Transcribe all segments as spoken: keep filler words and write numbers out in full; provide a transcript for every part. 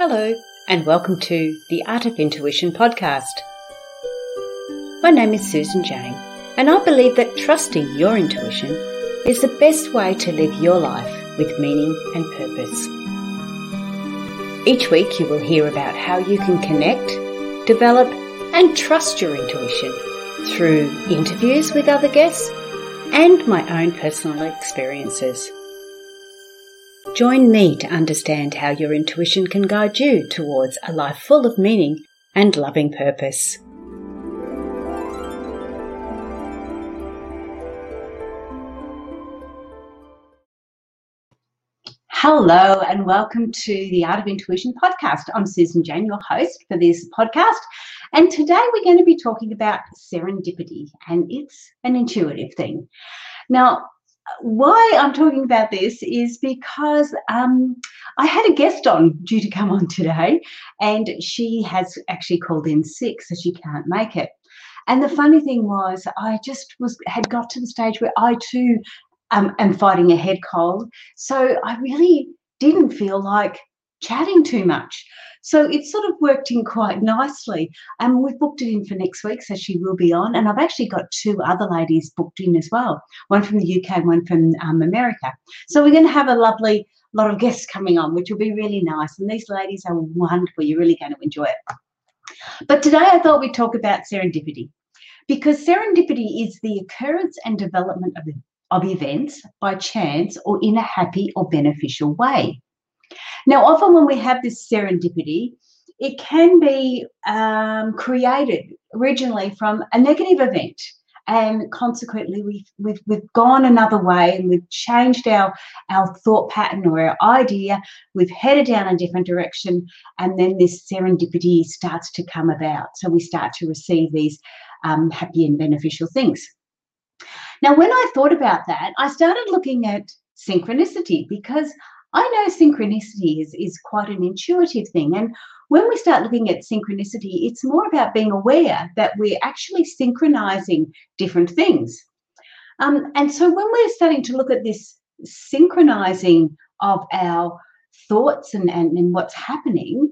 Hello, and welcome to the Art of Intuition podcast. My name is Susan Jane, and I believe that trusting your intuition is the best way to live your life with meaning and purpose. Each week you will hear about how you can connect, develop, and trust your intuition through interviews with other guests and my own personal experiences. Join me to understand how your intuition can guide you towards a life full of meaning and loving purpose. Hello and welcome to the Art of Intuition podcast. I'm Susan Jane, your host for this podcast. And today we're going to be talking about serendipity, and it's an intuitive thing. Now, why I'm talking about this is because um, I had a guest on due to come on today, and she has actually called in sick, so she can't make it. And the funny thing was, I just was had got to the stage where I too um, am fighting a head cold, so I really didn't feel like chatting too much. So it sort of worked in quite nicely. And um, we've booked it in for next week, so she will be on. And I've actually got two other ladies booked in as well, one from the U K, one from um, America. So we're going to have a lovely lot of guests coming on, which will be really nice. And these ladies are wonderful. You're really going to enjoy it. But today I thought we'd talk about serendipity, because serendipity is the occurrence and development of, of events by chance or in a happy or beneficial way. Now, often when we have this serendipity, it can be um, created originally from a negative event, and consequently we've, we've, we've gone another way and we've changed our, our thought pattern or our idea, we've headed down a different direction, and then this serendipity starts to come about. So we start to receive these um, happy and beneficial things. Now, when I thought about that, I started looking at synchronicity, because I know synchronicity is, is quite an intuitive thing. And when we start looking at synchronicity, it's more about being aware that we're actually synchronizing different things. Um, and so when we're starting to look at this synchronizing of our thoughts and, and, and what's happening,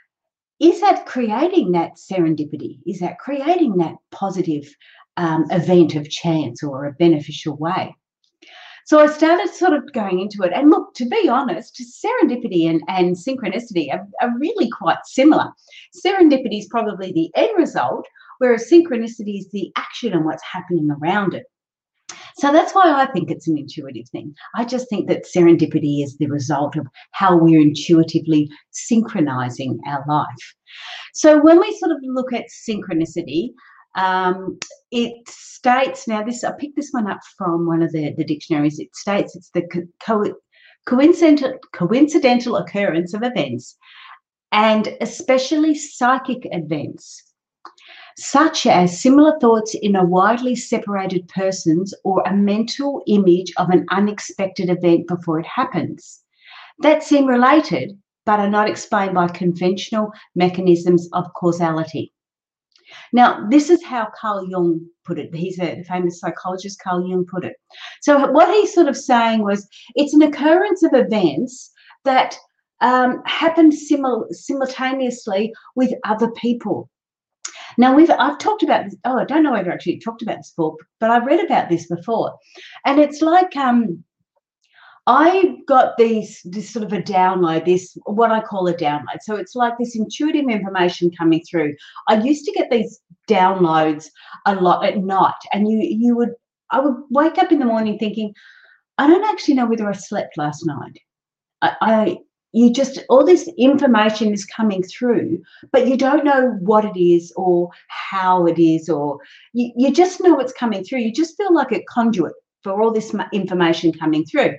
is that creating that serendipity? Is that creating that positive um, event of chance or a beneficial way? So I started sort of going into it. And look, to be honest, serendipity and, and synchronicity are, are really quite similar. Serendipity is probably the end result, whereas synchronicity is the action and what's happening around it. So that's why I think it's an intuitive thing. I just think that serendipity is the result of how we're intuitively synchronizing our life. So when we sort of look at synchronicity, Um, it states, now this, I picked this one up from one of the, the dictionaries, it states it's the co coincidental, coincidental occurrence of events, and especially psychic events, such as similar thoughts in a widely separated person's or a mental image of an unexpected event before it happens, that seem related but are not explained by conventional mechanisms of causality. Now, this is how Carl Jung put it. He's a famous psychologist, Carl Jung put it. So what he's sort of saying was it's an occurrence of events that um, happen simul simultaneously with other people. Now, we've, I've talked about this. Oh, I don't know if I've actually talked about this before, but I've read about this before. And it's like um, I got these, this sort of a download, this, what I call a download. So it's like this intuitive information coming through. I used to get these downloads a lot at night, and you, you would, I would wake up in the morning thinking, I don't actually know whether I slept last night. I, I you just, all this information is coming through, but you don't know what it is or how it is, or you, you just know it's coming through. You just feel like a conduit for all this information coming through.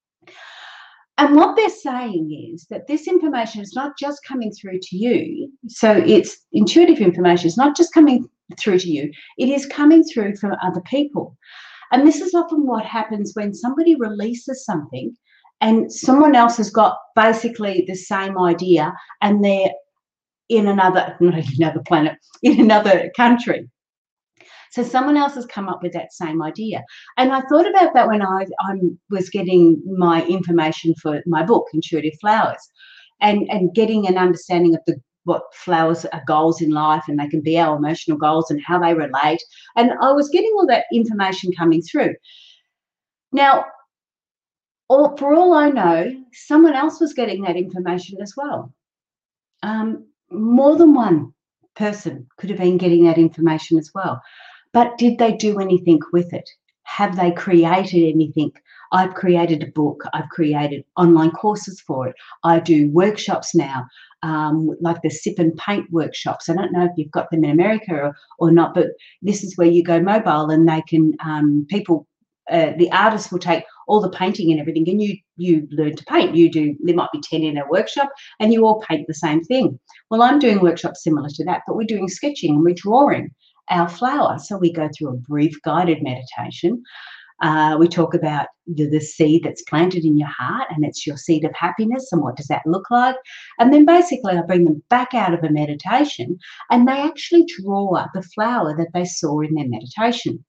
And what they're saying is that this information is not just coming through to you. So it's intuitive information. It's not just coming through to you. It is coming through from other people. And this is often what happens when somebody releases something and someone else has got basically the same idea, and they're in another, not another planet, in another country. So someone else has come up with that same idea. And I thought about that when I, I was getting my information for my book, Intuitive Flowers. and and getting an understanding of the what flowers are goals in life, and they can be our emotional goals and how they relate. And I was getting all that information coming through. Now, all, for all I know, someone else was getting that information as well. Um, more than one person could have been getting that information as well. But did they do anything with it? Have they created anything? I've created a book. I've created online courses for it. I do workshops now, um, like the sip and paint workshops. I don't know if you've got them in America or, or not, but this is where you go mobile and they can, um, people, uh, the artists will take all the painting and everything, and you you learn to paint. You do, there might be ten in a workshop and you all paint the same thing. Well, I'm doing workshops similar to that, but we're doing sketching and we're drawing our flower. So we go through a brief guided meditation. Uh, we talk about the, the seed that's planted in your heart, and it's your seed of happiness, and what does that look like? And then basically I bring them back out of a meditation and they actually draw the flower that they saw in their meditation.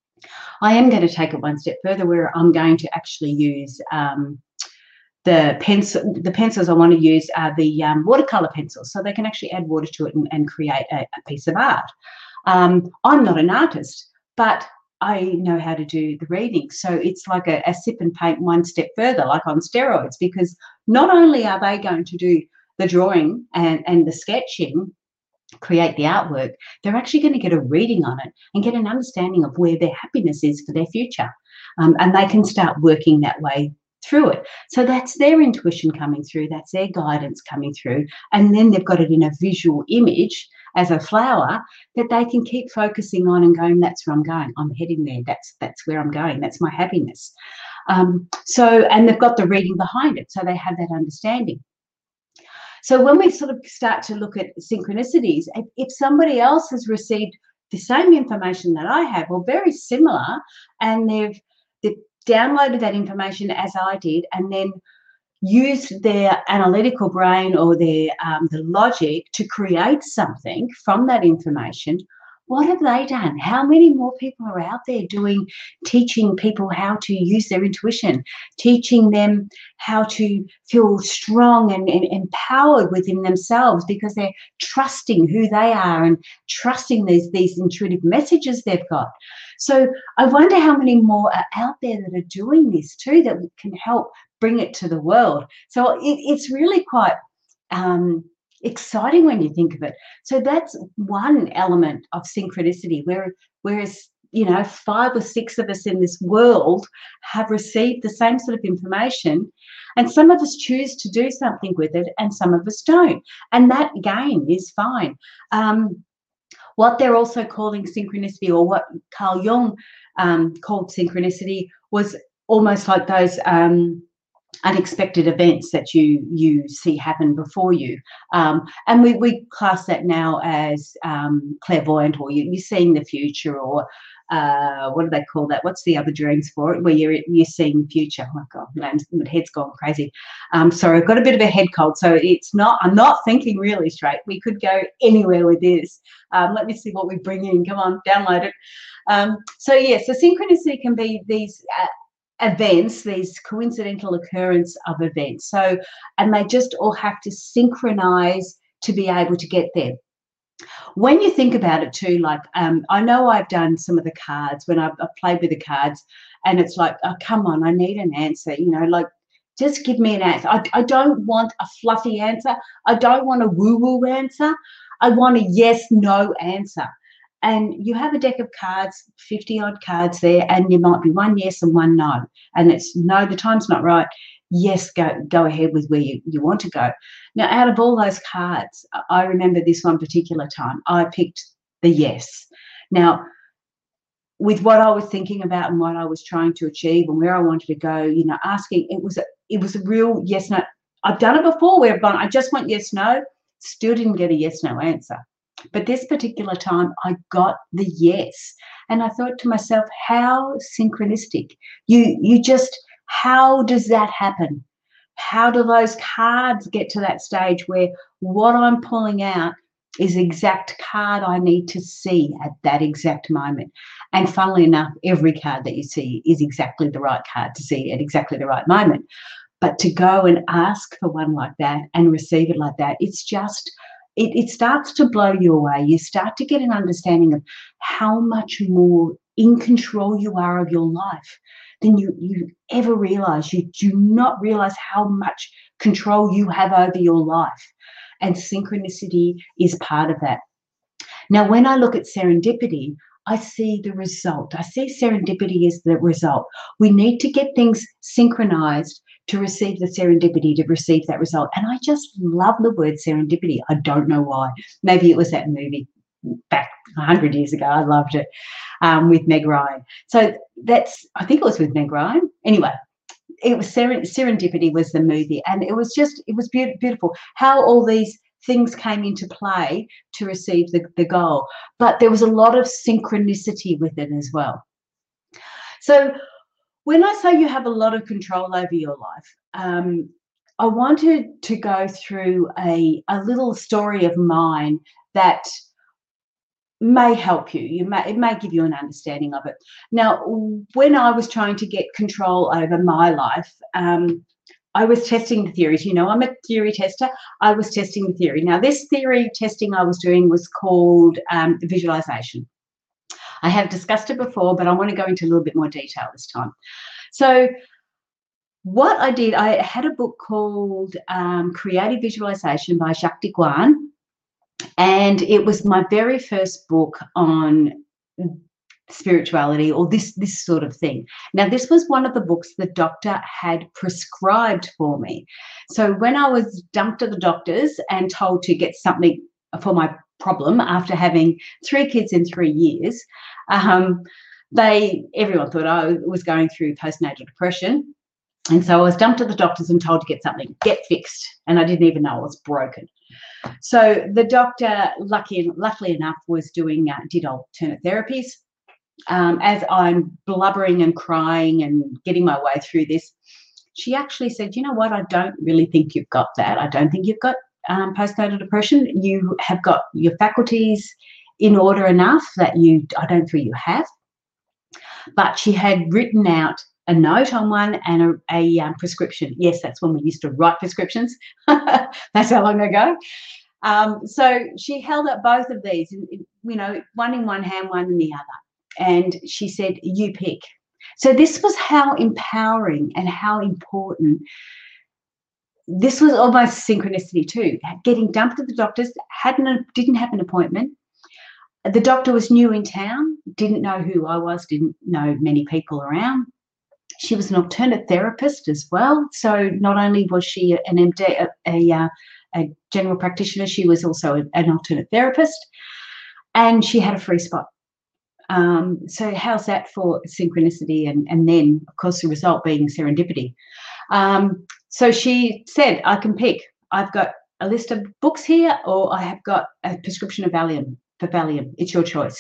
I am going to take it one step further, where I'm going to actually use um, the pencil. The pencils I want to use are the um, watercolor pencils, so they can actually add water to it and, and create a, a piece of art. Um, I'm not an artist, but I know how to do the reading. So it's like a, a sip and paint one step further, like on steroids, because not only are they going to do the drawing and, and the sketching, create the artwork, they're actually going to get a reading on it and get an understanding of where their happiness is for their future. Um, and they can start working that way through it. So that's their intuition coming through, that's their guidance coming through, and then they've got it in a visual image as a flower that they can keep focusing on and going, that's where I'm going, I'm heading there, that's that's where I'm going, that's my happiness. Um, so, and they've got the reading behind it, so they have that understanding. So when we sort of start to look at synchronicities, if, if somebody else has received the same information that I have, or very similar, and they've, they've downloaded that information as I did, and then used their analytical brain or their um, the logic to create something from that information, what have they done? How many more people are out there doing, teaching people how to use their intuition, teaching them how to feel strong and, and empowered within themselves, because they're trusting who they are and trusting these, these intuitive messages they've got. So I wonder how many more are out there that are doing this too, that can help bring it to the world. So it, it's really quite um, exciting when you think of it. So that's one element of synchronicity, where, whereas, you know, five or six of us in this world have received the same sort of information, and some of us choose to do something with it and some of us don't. And that, again, is fine. Um, what they're also calling synchronicity, or what Carl Jung um, called synchronicity, was almost like those um, unexpected events that you you see happen before you, um, and we, we class that now as um, clairvoyant, or you, you're seeing the future, or uh, what do they call that? What's the other dreams for it, where you're you're seeing the future? Oh my God, my head's gone crazy. Um, sorry, I've got a bit of a head cold, so it's not. I'm not thinking really straight. We could go anywhere with this. Um, let me see what we bring in. Come on, download it. Um, so yes, yeah, so synchronicity can be these Uh, events, these coincidental occurrence of events. So, and they just all have to synchronize to be able to get there. When you think about it too, like um, I know I've done some of the cards when I've, I've played with the cards, and it's like, oh, come on, I need an answer, you know, like just give me an answer. I, I don't want a fluffy answer. I don't want a woo-woo answer. I want a yes, no answer. And you have a deck of cards, fifty odd cards there, and there might be one yes and one no. And it's no, the time's not right. Yes, go go ahead with where you, you want to go. Now, out of all those cards, I remember this one particular time, I picked the yes. Now, with what I was thinking about and what I was trying to achieve and where I wanted to go, you know, asking, it was a, it was a real yes, no. I've done it before where I've gone, I just want yes, no, still didn't get a yes, no answer. But this particular time, I got the yes. And I thought to myself, how synchronistic. You, you just, how does that happen? How do those cards get to that stage where what I'm pulling out is the exact card I need to see at that exact moment? And funnily enough, every card that you see is exactly the right card to see at exactly the right moment. But to go and ask for one like that and receive it like that, it's just, it, it starts to blow you away. You start to get an understanding of how much more in control you are of your life than you, you ever realize. You do not realize how much control you have over your life. And synchronicity is part of that. Now, when I look at serendipity, I see the result. I see serendipity as the result. We need to get things synchronized to receive the serendipity, to receive that result. And I just love the word serendipity. I don't know why. Maybe it was that movie back a hundred years ago. I loved it, um, with Meg Ryan. So that's, I think it was with Meg Ryan. Anyway, it was Seren- Serendipity was the movie, and it was just, it was be- beautiful how all these things came into play to receive the, the goal. But there was a lot of synchronicity with it as well. So when I say you have a lot of control over your life, um, I wanted to go through a, a little story of mine that may help you. You may, it may give you an understanding of it. Now, when I was trying to get control over my life, um, I was testing the theories. You know, I'm a theory tester. I was testing the theory. Now, this theory testing I was doing was called um, visualization. I have discussed it before, but I want to go into a little bit more detail this time. So what I did, I had a book called um, Creative Visualization by Shakti Gawan, and it was my very first book on spirituality, or this this sort of thing. Now, this was one of the books the doctor had prescribed for me. So when I was dumped at the doctor's and told to get something for my problem after having three kids in three years, um, they everyone thought I was going through postnatal depression. And so I was dumped at the doctor's and told to get something, get fixed. And I didn't even know I was broken. So the doctor, lucky, luckily enough, was doing, uh, did alternate therapies. Um, as I'm blubbering and crying and getting my way through this, she actually said, you know what, I don't really think you've got that. I don't think you've got um, postnatal depression. You have got your faculties in order enough that you, I don't think you have. But she had written out a note on one and a, a um, prescription. Yes, that's when we used to write prescriptions. That's how long ago. Um, so she held up both of these, you know, one in one hand, one in the other. And she said, you pick. So this was how empowering and how important. This was almost synchronicity too. Getting dumped at the doctor's, hadn't, didn't have an appointment. The doctor was new in town, didn't know who I was, didn't know many people around. She was an alternate therapist as well. So not only was she an M D, a, a, a general practitioner, she was also an alternate therapist, and she had a free spot. Um, so how's that for synchronicity? And, and then, of course, the result being serendipity. Um, so she said, I can pick. I've got a list of books here, or I have got a prescription of Valium for Valium. It's your choice.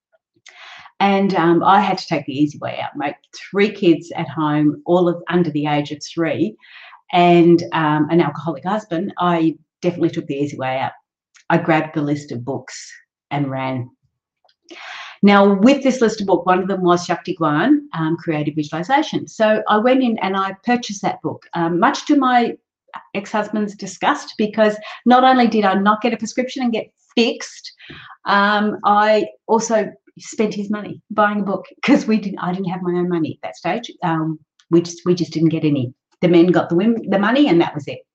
And um, I had to take the easy way out, mate. Three kids at home, all of under the age of three, and um, an alcoholic husband. I definitely took the easy way out. I grabbed the list of books and ran. Now, with this list of books, one of them was Shakti Gawan, um, Creative Visualization. So I went in and I purchased that book, um, much to my ex-husband's disgust, because not only did I not get a prescription and get fixed, um, I also spent his money buying a book, because we didn't. I didn't have my own money at that stage. Um, we just we just didn't get any. The men got the women, the money, and that was it.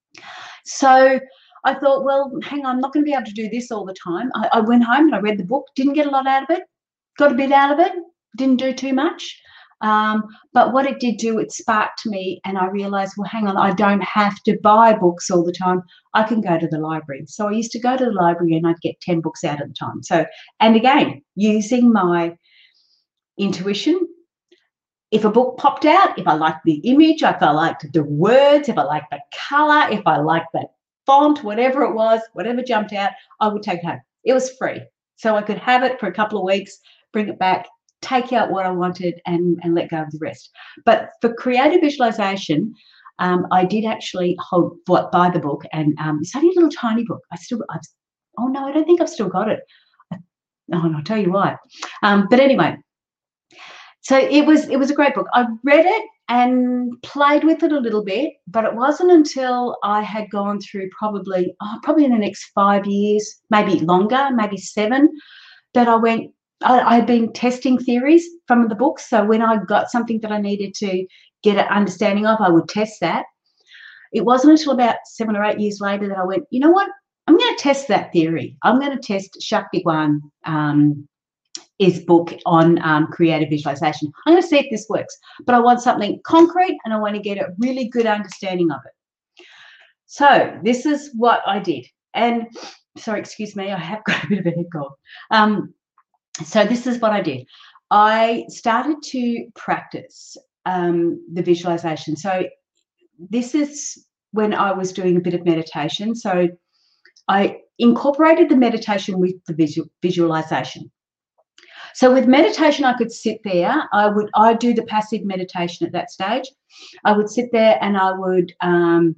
So I thought, well, hang on, I'm not going to be able to do this all the time. I, I went home and I read the book, didn't get a lot out of it, got a bit out of it, didn't do too much. Um, but what it did do, it sparked me, and I realised, well, hang on, I don't have to buy books all the time. I can go to the library. So I used to go to the library and I'd get ten books out at the time. So, and again, using my intuition, if a book popped out, if I liked the image, if I liked the words, if I liked the colour, if I liked the font, whatever it was, whatever jumped out, I would take it home. It was free. So I could have it for a couple of weeks, bring it back, take out what I wanted, and, and let go of the rest. But for creative visualization, um, I did actually hold buy the book, and um, it's only a little tiny book. I still, I've, oh no, I don't think I've still got it. I, oh, and I'll tell you why. Um, but anyway, so it was it was a great book. I read it. and played with it a little bit, but it wasn't until I had gone through probably, oh, probably in the next five years, maybe longer, maybe seven, that I went, I, I'd been testing theories from the books. So when I got something that I needed to get an understanding of, I would test that. It wasn't until about seven or eight years later that I went, you know what, I'm going to test that theory. I'm going to test Shakti Wan, um, his book on um, creative visualization. I'm going to see if this works, but I want something concrete and I want to get a really good understanding of it. So this is what I did. And sorry, excuse me, I have got a bit of a head cold. Um, so this is what I did. I started to practice um, the visualization. So this is when I was doing a bit of meditation. So I incorporated the meditation with the visual, visualization. So with meditation, I could sit there. I would I do the passive meditation at that stage. I would sit there and I would um,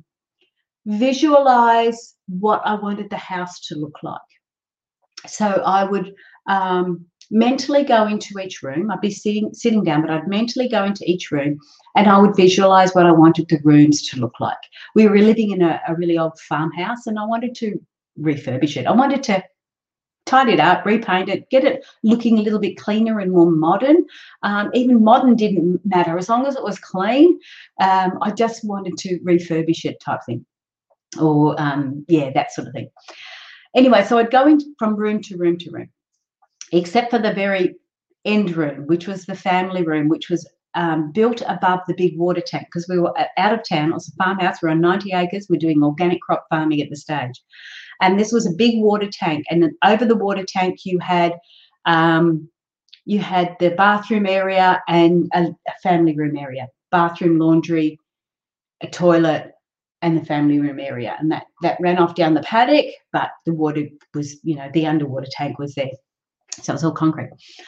visualize what I wanted the house to look like. So I would um, mentally go into each room. I'd be sitting sitting down, but I'd mentally go into each room and I would visualize what I wanted the rooms to look like. We were living in a, a really old farmhouse and I wanted to refurbish it. I wanted to tidy it up, repaint it, get it looking a little bit cleaner and more modern. Um, even modern didn't matter. As long as it was clean, um, I just wanted to refurbish it type thing. Or, um, yeah, that sort of thing. Anyway, so I'd go in from room to room to room, except for the very end room, which was the family room, which was um, built above the big water tank because we were out of town. It was a farmhouse. We're on ninety acres. We're doing organic crop farming at the stage. And this was a big water tank. And then over the water tank, you had um, you had the bathroom area and a, a family room area, bathroom, laundry, a toilet, and the family room area. And that, that ran off down the paddock, but the water was, you know, the underwater tank was there. So it was all concrete.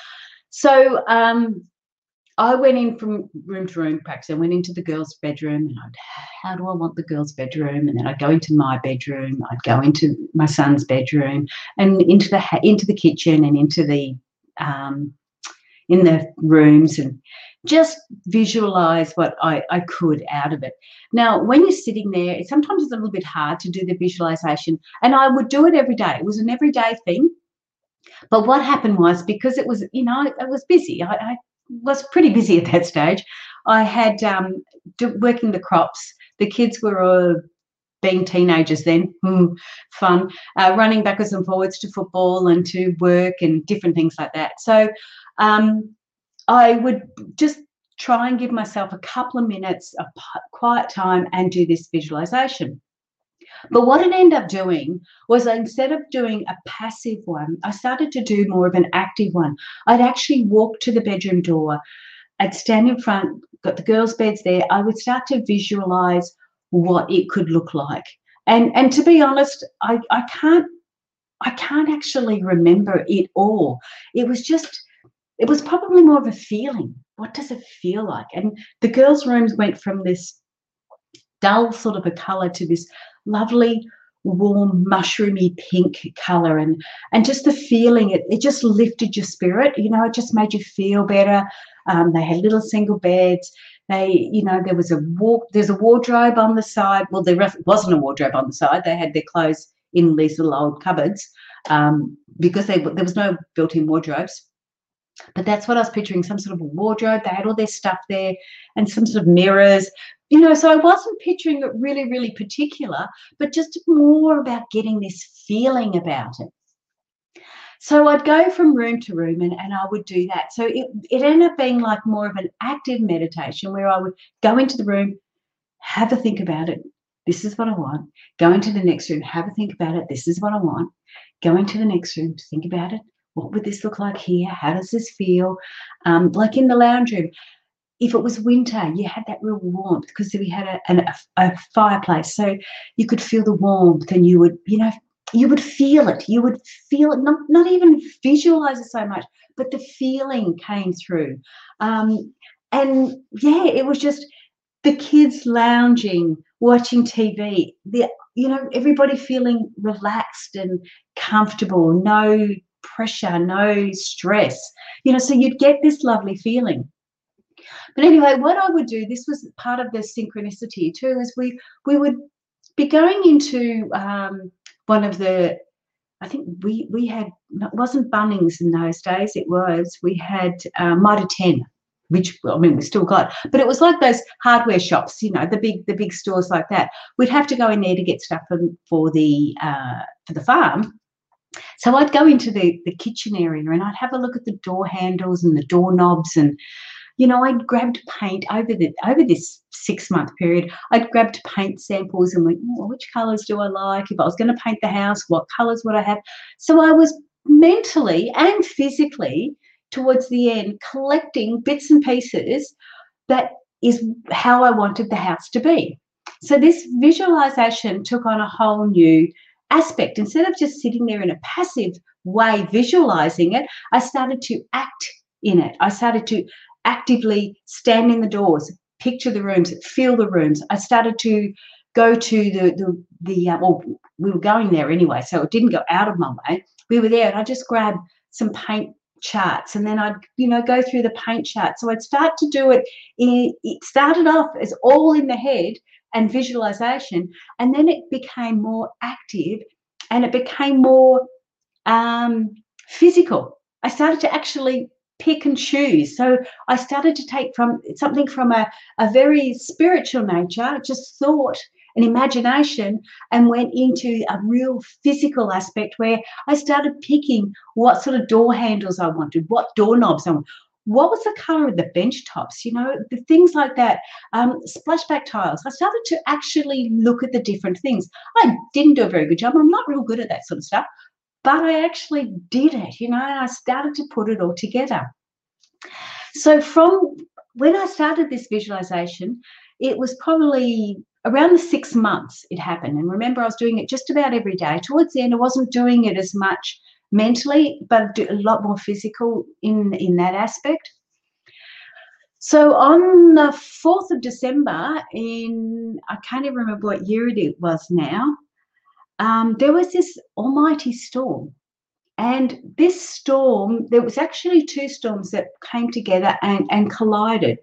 So um, I went in from room to room practice. I went into the girls' bedroom and I'd, how do I want the girls' bedroom? And then I'd go into my bedroom. I'd go into my son's bedroom and into the into the kitchen and into the um, in the rooms and just visualize what I, I could out of it. Now, when you're sitting there, it, sometimes it's a little bit hard to do the visualization, and I would do it every day. It was an everyday thing. But what happened was, because it was, you know, I was busy. I, I was pretty busy at that stage. I had um, do, working the crops. The kids were all being teenagers then, mm, fun, uh, running backwards and forwards to football and to work and different things like that. So um, I would just try and give myself a couple of minutes of quiet time and do this visualization. But what it ended up doing was, instead of doing a passive one, I started to do more of an active one. I'd actually walk to the bedroom door. I'd stand in front, got the girls' beds there. I would start to visualize what it could look like. And and to be honest, I, I can't I can't actually remember it all. It was just, it was probably more of a feeling. What does it feel like? And the girls' rooms went from this dull sort of a colour to this lovely, warm, mushroomy pink colour, and and just the feeling, it, it just lifted your spirit. You know, it just made you feel better. Um, they had little single beds. They, you know, there was a walk, there's a wardrobe on the side. Well, there wasn't a wardrobe on the side. They had their clothes in these little old cupboards um, because they, there was no built-in wardrobes. But that's what I was picturing, some sort of a wardrobe. They had all their stuff there and some sort of mirrors. You know, so I wasn't picturing it really, really particular, but just more about getting this feeling about it. So I'd go from room to room and, and I would do that. So it, it ended up being like more of an active meditation, where I would go into the room, have a think about it. This is what I want. Go into the next room, have a think about it. This is what I want. Go into the next room, think about it. What would this look like here? How does this feel? Um, like in the lounge room, if it was winter, you had that real warmth because we had a, a, a fireplace, so you could feel the warmth, and you would, you know, you would feel it. You would feel it, not, not even visualize it so much, but the feeling came through. Um, and yeah, it was just the kids lounging, watching T V, the, you know, everybody feeling relaxed and comfortable, no pressure, no stress, you know, so you'd get this lovely feeling. But anyway, what I would do, this was part of the synchronicity too, is we we would be going into um, one of the, I think we we had, it wasn't Bunnings in those days, it was, we had uh, Mitre ten, which, I mean, we still got, but it was like those hardware shops, you know, the big the big stores like that. We'd have to go in there to get stuff for, for the uh, for the farm. So I'd go into the the kitchen area and I'd have a look at the door handles and the doorknobs, and you know, I'd grabbed paint over the over this six month period. I'd grabbed paint samples and went, oh, which colours do I like? If I was going to paint the house, what colours would I have? So I was mentally and physically, towards the end, collecting bits and pieces. That is how I wanted the house to be. So this visualization took on a whole new aspect. Instead of just sitting there in a passive way visualizing it, I started to act in it. I started to actively stand in the doors, picture the rooms, feel the rooms. I started to go to the the, the uh, well, we were going there anyway, so it didn't go out of my way. We were there, and I just grabbed some paint charts, and then I'd, you know, go through the paint chart. So I'd start to do it. In, it started off as all in the head and visualization, and then it became more active, and it became more um, physical. I started to actually pick and choose. So I started to take from something from a, a very spiritual nature, just thought and imagination, and went into a real physical aspect where I started picking what sort of door handles I wanted, what doorknobs I wanted. What was the colour of the bench tops, you know, the things like that, um, splashback tiles. I started to actually look at the different things. I didn't do a very good job. I'm not real good at that sort of stuff, but I actually did it, you know, and I started to put it all together. So from when I started this visualization, it was probably around the six months it happened. And remember, I was doing it just about every day. Towards the end, I wasn't doing it as much mentally, but a lot more physical in, in that aspect. So on the fourth of December in, I can't even remember what year it was now, um, there was this almighty storm. And this storm, there was actually two storms that came together and, and collided.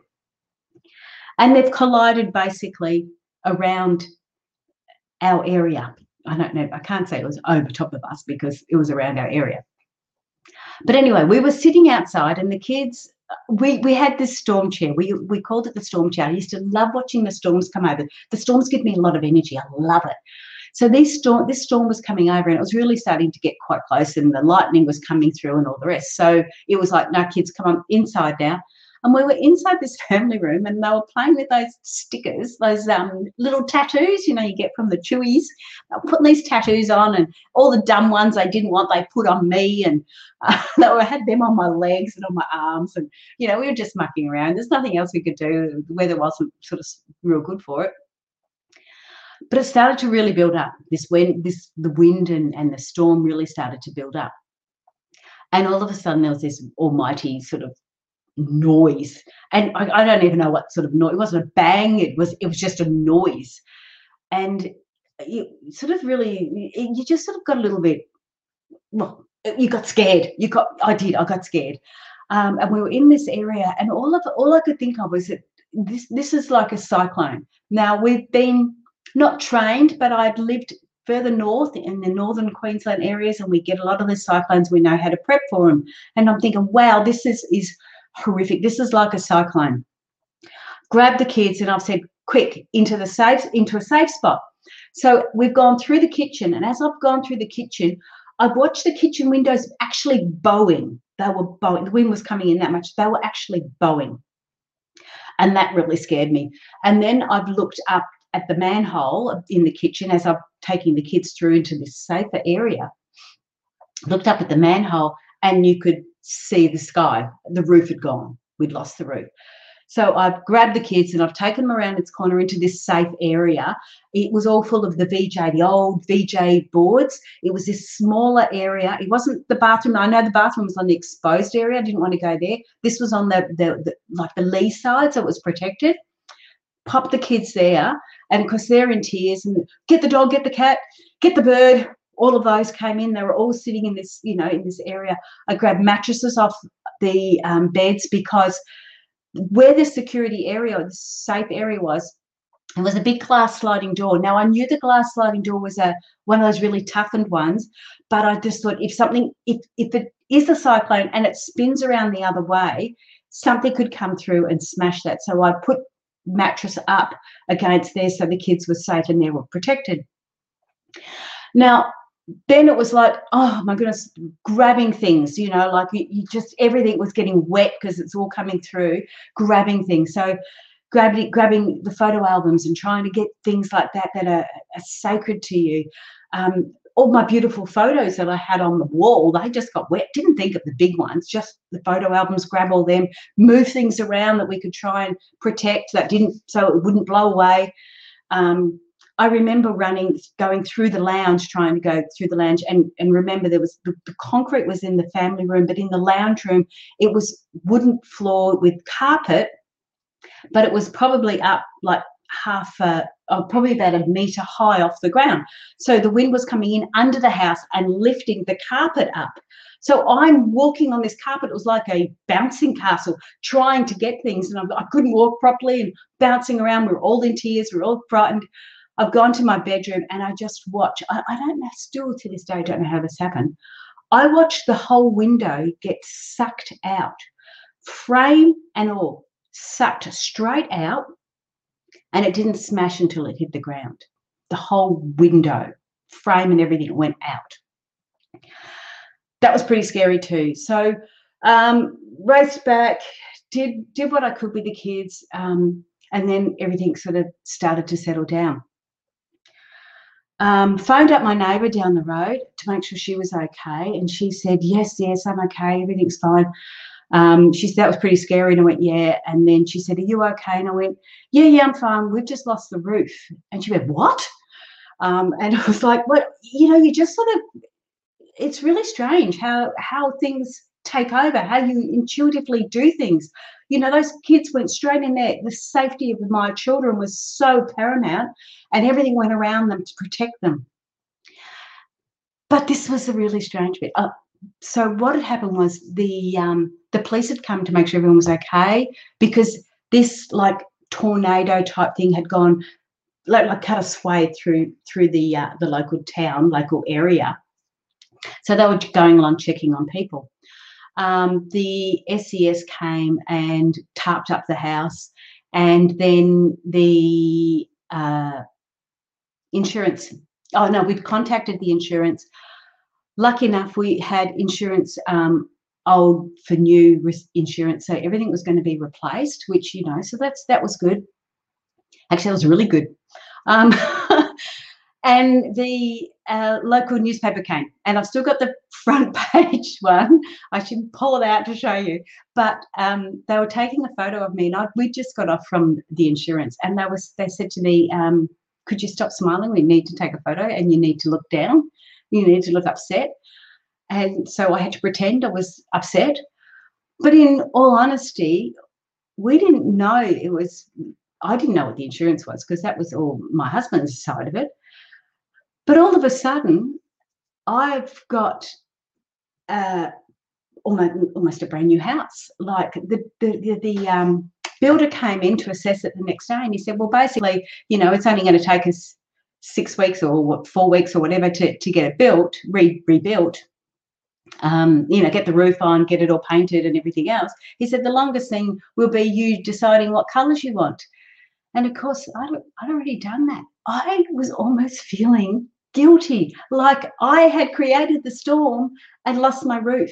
And they've collided basically around our area. I don't know, I can't say it was over top of us because it was around our area. But anyway, we were sitting outside and the kids, we, we had this storm chair. We, we called it the storm chair. I used to love watching the storms come over. The storms give me a lot of energy. I love it. So this storm, this storm was coming over and it was really starting to get quite close and the lightning was coming through and all the rest. So it was like, no, kids, come on inside now. And we were inside this family room and they were playing with those stickers, those um, little tattoos, you know, you get from the Chewies. They were putting these tattoos on, and all the dumb ones they didn't want, they put on me, and uh, they were, had them on my legs and on my arms. And, you know, we were just mucking around. There's nothing else we could do. The weather wasn't sort of real good for it. But it started to really build up. This wind, this the wind and, and the storm really started to build up. And all of a sudden there was this almighty sort of noise. And I, I don't even know what sort of noise. It wasn't a bang, it was it was just a noise. And you sort of really, you just sort of got a little bit, well, you got scared. You got, I did, I got scared. Um, and we were in this area and all of all I could think of was that this this is like a cyclone. Now we've been not trained, but I'd lived further north in the northern Queensland areas and we get a lot of the cyclones. We know how to prep for them. And I'm thinking, wow, this is, is horrific. This is like a cyclone. Grab the kids and I've said, quick, into the safe, into a safe spot. So we've gone through the kitchen, and as I've gone through the kitchen, I've watched the kitchen windows actually bowing. They were bowing. The wind was coming in that much. They were actually bowing. And that really scared me. And then I've looked up at the manhole in the kitchen as I'm taking the kids through into this safer area, looked up at the manhole and you could see the sky. The roof had gone. We'd lost the roof. So I've grabbed the kids and I've taken them around its corner into this safe area. It was all full of the V J, the old V J boards. It was this smaller area. It wasn't the bathroom. I know the bathroom was on the exposed area. I didn't want to go there. This was on the, the, the like the lee side, so it was protected. Pop the kids there, and because they're in tears, and get the dog, get the cat, get the bird. All of those came in. They were all sitting in this, you know, in this area. I grabbed mattresses off the um, beds because where the security area, or the safe area was, it was a big glass sliding door. Now, I knew the glass sliding door was a one of those really toughened ones, but I just thought if something, if, if it is a cyclone and it spins around the other way, something could come through and smash that. So I put mattress up against there so the kids were safe and they were protected. Now, then it was like, oh my goodness, grabbing things, you know, like you, you just, everything was getting wet because it's all coming through, grabbing things. So grabbing, grabbing the photo albums and trying to get things like that that are, are sacred to you. Um, all my beautiful photos that I had on the wall, they just got wet. Didn't think of the big ones, just the photo albums, grab all them, move things around that we could try and protect that didn't, so it wouldn't blow away. Um, I remember running, going through the lounge, trying to go through the lounge, and, and remember there was, the, the concrete was in the family room, but in the lounge room, it was wooden floor with carpet, but it was probably up like half, a, oh, probably about a metre high off the ground. So the wind was coming in under the house and lifting the carpet up. So I'm walking on this carpet. It was like a bouncing castle, trying to get things, and I, I couldn't walk properly and bouncing around. We were all in tears. We were all frightened. I've gone to my bedroom and I just watch. I, I don't know, still to this day, I don't know how this happened. I watched the whole window get sucked out, frame and all, sucked straight out, and it didn't smash until it hit the ground. The whole window, frame and everything went out. That was pretty scary too. So um, raced back, did, did what I could with the kids, um, and then everything sort of started to settle down. Um, phoned up my neighbour down the road to make sure she was okay, and she said, yes, yes, I'm okay, everything's fine. Um, she said, that was pretty scary, and I went, yeah. And then she said, are you okay? And I went, yeah, yeah, I'm fine, we've just lost the roof. And she went, what? Um, and I was like, what? You know, you just sort of, it's really strange how, how things take over, how you intuitively do things. You know, those kids went straight in there. The safety of my children was so paramount, and everything went around them to protect them. But this was a really strange bit. Uh, so what had happened was the um, the police had come to make sure everyone was okay, because this like tornado type thing had gone, like, like cut a swathe through through the uh, the local town, local area. So they were going along checking on people. Um, the S E S came and tarped up the house, and then the uh, insurance, oh no, we'd contacted the insurance. Lucky enough, we had insurance, um, old for new insurance, so everything was going to be replaced, which, you know, so that's that was good. Actually, that was really good. Um, and the uh, local newspaper came, and I've still got the front page one. I should pull it out to show you. But um, they were taking a photo of me, and I, we just got off from the insurance, and they was they said to me, um, could you stop smiling? We need to take a photo, and you need to look down. You need to look upset. And so I had to pretend I was upset. But in all honesty, we didn't know it was, I didn't know what the insurance was, because that was all my husband's side of it. But all of a sudden, I've got uh, almost, almost a brand new house. Like the, the, the, the um, builder came in to assess it the next day, and he said, well, basically, you know, it's only going to take us six weeks or what, four weeks or whatever to, to get it built, re, rebuilt, um, you know, get the roof on, get it all painted and everything else. He said the longest thing will be you deciding what colours you want. And of course, I'd, I'd already done that. I was almost feeling guilty, like I had created the storm and lost my roof.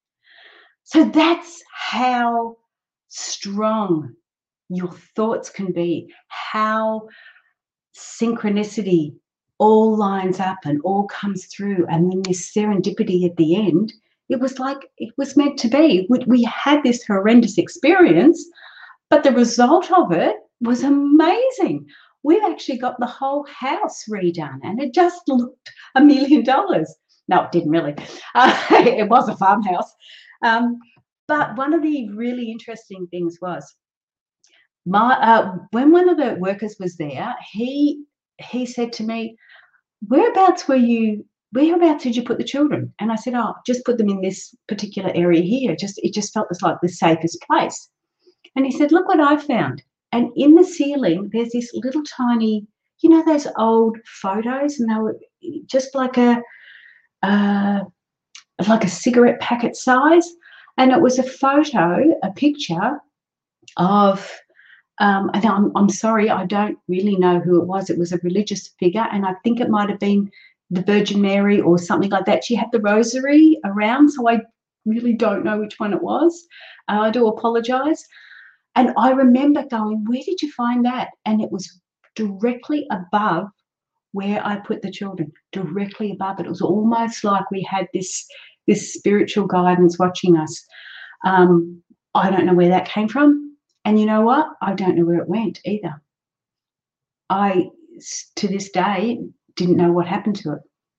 So that's how strong your thoughts can be, how synchronicity all lines up and all comes through, and then this serendipity at the end. It was like it was meant to be. We, we had this horrendous experience, but the result of it was amazing. We've actually got the whole house redone, and it just looked a million dollars. No, it didn't really. Uh, it was a farmhouse. Um, but one of the really interesting things was, My, uh, when one of the workers was there, he he said to me, whereabouts were you, whereabouts did you put the children? And I said, oh, just put them in this particular area here. Just It just felt like the safest place. And he said, look what I found. And in the ceiling, there's this little tiny, you know, those old photos, and they were just like a, uh, like a cigarette packet size. And it was a photo, a picture of, um, and I'm, I'm sorry, I don't really know who it was. It was a religious figure, and I think it might have been the Virgin Mary or something like that. She had the rosary around, so I really don't know which one it was. Uh, I do apologise. And I remember going, where did you find that? And it was directly above where I put the children, directly above it. It was almost like we had this, this spiritual guidance watching us. Um, I don't know where that came from. And you know what? I don't know where it went either. I, to this day, didn't know what happened to it.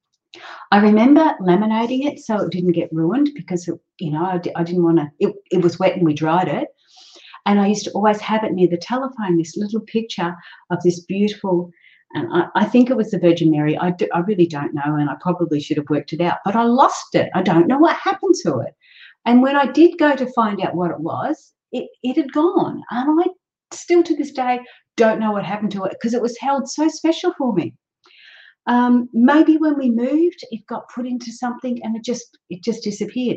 I remember laminating it so it didn't get ruined, because, it, you know, I, I didn't want to, it, it was wet and we dried it. And I used to always have it near the telephone, this little picture of this beautiful, and I, I think it was the Virgin Mary. I, do, I really don't know, and I probably should have worked it out, but I lost it. I don't know what happened to it. And when I did go to find out what it was, it, it had gone. And I still to this day don't know what happened to it, because it was held so special for me. Um, maybe when we moved, it got put into something and it just it just disappeared.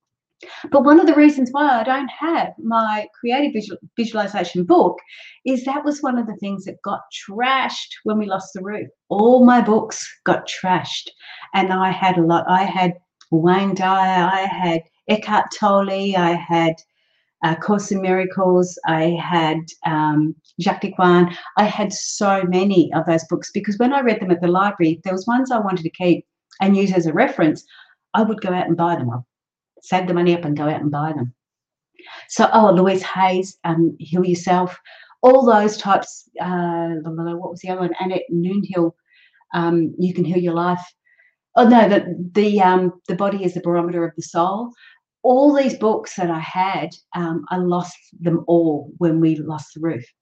But one of the reasons why I don't have my creative visual, visualization book is that was one of the things that got trashed when we lost the roof. All my books got trashed, and I had a lot. I had Wayne Dyer, I had Eckhart Tolle, I had uh, Course in Miracles, I had um, Jacques Lacan. I had so many of those books, because when I read them at the library, if there was ones I wanted to keep and use as a reference, I would go out and buy them. I'd save the money up and go out and buy them. So, oh, Louise Hay's, um, Heal Yourself, all those types. Uh, what was the other one? Annette Noonhill, um, You Can Heal Your Life. Oh no, the the um, the body is the barometer of the soul. All these books that I had, um, I lost them all when we lost the roof.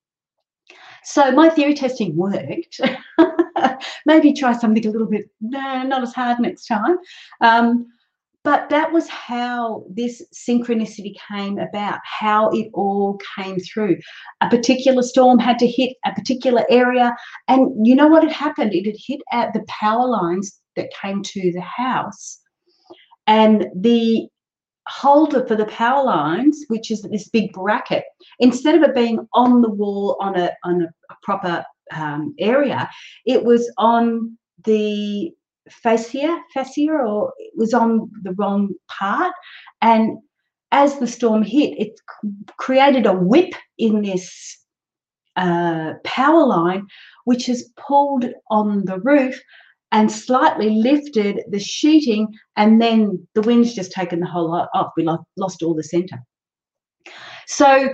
So my theory testing worked. Maybe try something a little bit, nah, not as hard next time. Um, But that was how this synchronicity came about, how it all came through. A particular storm had to hit a particular area, and you know what had happened? It had hit at the power lines that came to the house, and the holder for the power lines, which is this big bracket, instead of it being on the wall on a on a proper um, area, it was on the fascia, fascia, or it was on the wrong part. And as the storm hit, it created a whip in this uh, power line, which has pulled on the roof and slightly lifted the sheeting, and then the wind's just taken the whole lot off. We lost all the centre. So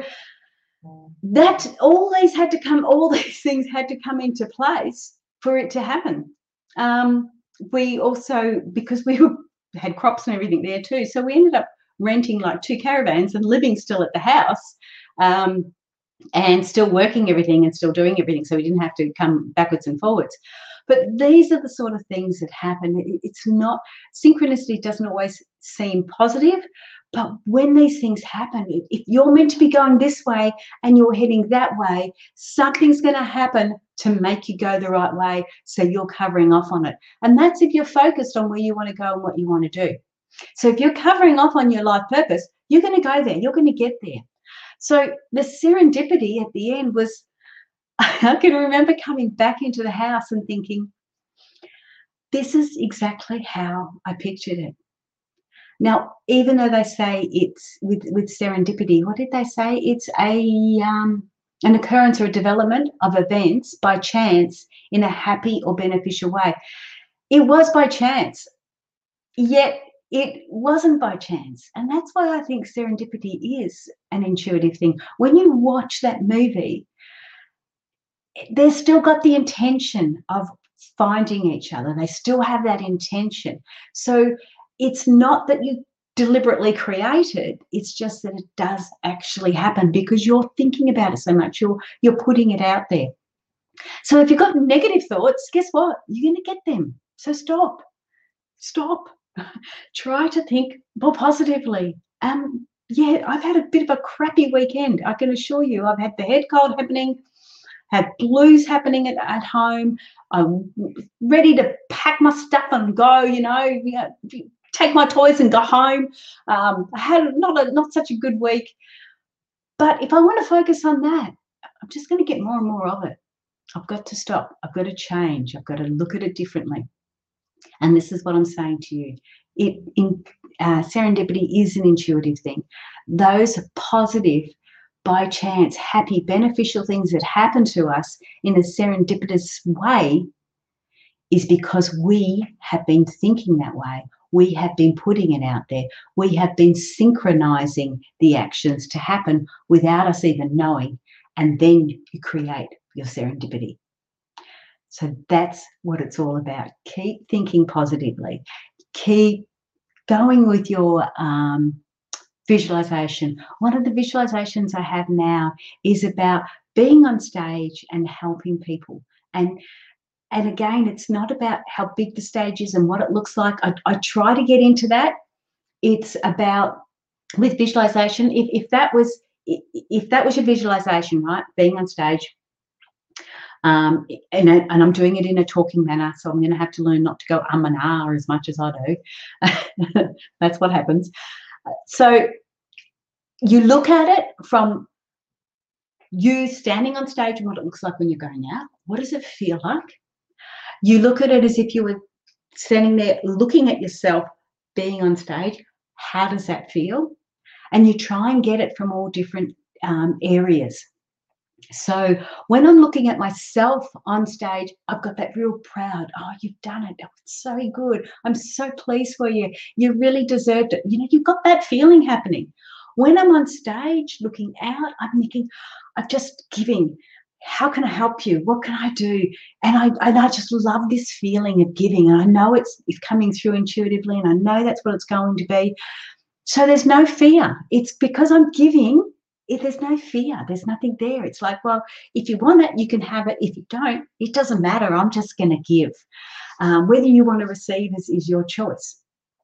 that all these had to come, all these things had to come into place for it to happen. Um, we also, because we were, had crops and everything there too, so we ended up renting like two caravans and living still at the house, um, and still working everything and still doing everything, so we didn't have to come backwards and forwards. But these are the sort of things that happen. It's not, synchronicity doesn't always seem positive, but when these things happen, if you're meant to be going this way and you're heading that way, something's going to happen to make you go the right way, so you're covering off on it. And that's if you're focused on where you want to go and what you want to do. So if you're covering off on your life purpose, you're going to go there, you're going to get there. So the serendipity at the end was, I can remember coming back into the house and thinking, this is exactly how I pictured it. Now, even though they say it's with, with serendipity, what did they say? It's a um, an occurrence or a development of events by chance in a happy or beneficial way. It was by chance, yet it wasn't by chance. And that's why I think serendipity is an intuitive thing. When you watch that movie, they've still got the intention of finding each other. They still have that intention. So it's not that you deliberately create it, it's just that it does actually happen because you're thinking about it so much, you're you're putting it out there. So if you've got negative thoughts, guess what? You're going to get them. So stop. Stop. Try to think more positively. Um, yeah, I've had a bit of a crappy weekend. I can assure you, I've had the head cold happening, had blues happening at, at home. I'm ready to pack my stuff and go, you know, you know take my toys and go home. Um, I had not a not such a good week. But if I want to focus on that, I'm just going to get more and more of it. I've got to stop. I've got to change. I've got to look at it differently. And this is what I'm saying to you. It in uh, serendipity is an intuitive thing. Those positive, by chance, happy, beneficial things that happen to us in a serendipitous way is because we have been thinking that way. We have been putting it out there. We have been synchronizing the actions to happen without us even knowing. And then you create your serendipity. So that's what it's all about. Keep thinking positively. Keep going with your um, visualization. One of the visualizations I have now is about being on stage and helping people. And and again, it's not about how big the stage is and what it looks like. I, I try to get into that. It's about, with visualization, if, if that was if that was your visualization, right, being on stage, um, and, and I'm doing it in a talking manner, so I'm going to have to learn not to go um and ah as much as I do. That's what happens. So you look at it from you standing on stage and what it looks like when you're going out. What does it feel like? You look at it as if you were standing there looking at yourself being on stage. How does that feel? And you try and get it from all different um, areas. So when I'm looking at myself on stage, I've got that real proud, oh, you've done it. Oh, it's so good. I'm so pleased for you. You really deserved it. You know, you've got that feeling happening. When I'm on stage looking out, I'm thinking, I'm just giving. How can I help you? What can I do? And I, and I just love this feeling of giving. And I know it's, it's coming through intuitively, and I know that's what it's going to be. So there's no fear. It's because I'm giving, if there's no fear, there's nothing there. It's like, well, if you want it, you can have it. If you don't, it doesn't matter. I'm just going to give. Um, whether you want to receive is, is your choice.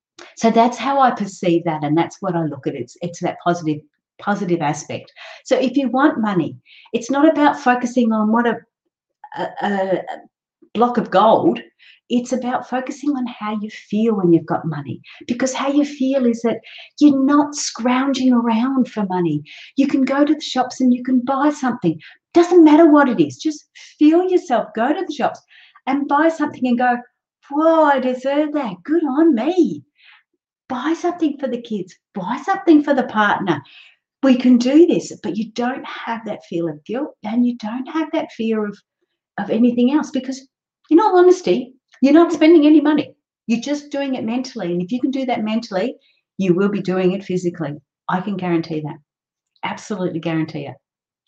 So that's how I perceive that, and that's what I look at. It's, it's that positive positive aspect. So if you want money, it's not about focusing on what a, a, a block of gold. It's about focusing on how you feel when you've got money, because how you feel is that you're not scrounging around for money. You can go to the shops and you can buy something. Doesn't matter what it is. Just feel yourself. Go to the shops and buy something and go, whoa, I deserve that. Good on me. Buy something for the kids. Buy something for the partner. We can do this, but you don't have that feel of guilt, and you don't have that fear of, of anything else, because in all honesty, you're not spending any money. You're just doing it mentally. And if you can do that mentally, you will be doing it physically. I can guarantee that. Absolutely guarantee it.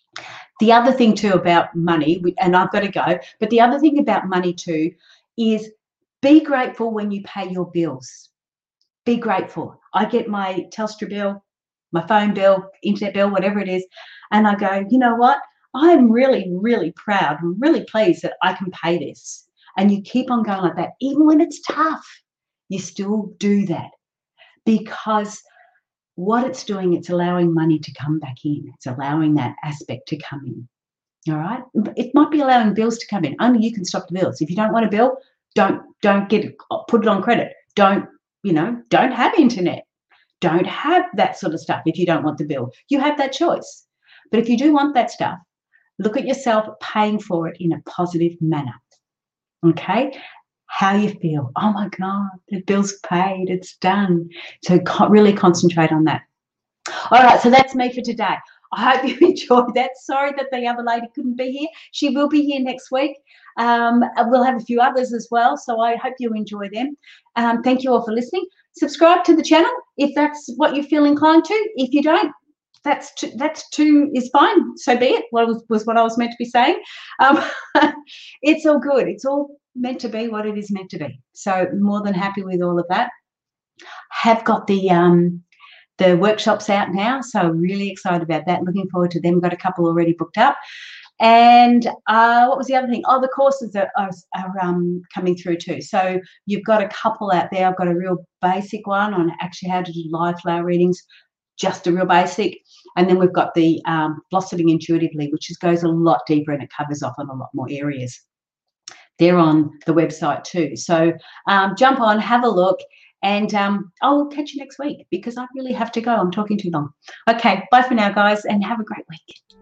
The other thing too about money, and I've got to go, but the other thing about money too is be grateful when you pay your bills. Be grateful. I get my Telstra bill, my phone bill, internet bill, whatever it is, and I go, you know what? I'm really, really proud. I'm really pleased that I can pay this. And you keep on going like that. Even when it's tough, you still do that, because what it's doing, it's allowing money to come back in. It's allowing that aspect to come in. All right? It might be allowing bills to come in. Only you can stop the bills. If you don't want a bill, don't don't get it, put it on credit. Don't, you know, don't have internet. Don't have that sort of stuff if you don't want the bill. You have that choice. But if you do want that stuff, look at yourself paying for it in a positive manner. Okay? How you feel. Oh my God, the bill's paid, it's done. So really concentrate on that. All right, so that's me for today. I hope you enjoyed that. Sorry that the other lady couldn't be here. She will be here next week. Um, we'll have a few others as well, so I hope you enjoy them. Um, thank you all for listening. Subscribe to the channel if that's what you feel inclined to. If you don't, that's too, that's too is fine. So be it. What was, was what I was meant to be saying. Um, it's all good. It's all meant to be what it is meant to be. So more than happy with all of that. Have got the um, the workshops out now, so really excited about that. Looking forward to them. Got a couple already booked up. And uh, what was the other thing? Oh, the courses are, are, are um, coming through too. So you've got a couple out there. I've got a real basic one on actually how to do live flower readings. just a real basic. And then we've got the um, Blossoming Intuitively, which just goes a lot deeper and it covers off on a lot more areas. They're on the website too. So um, jump on, have a look, and um, I'll catch you next week because I really have to go. I'm talking too long. Okay, bye for now, guys, and have a great week.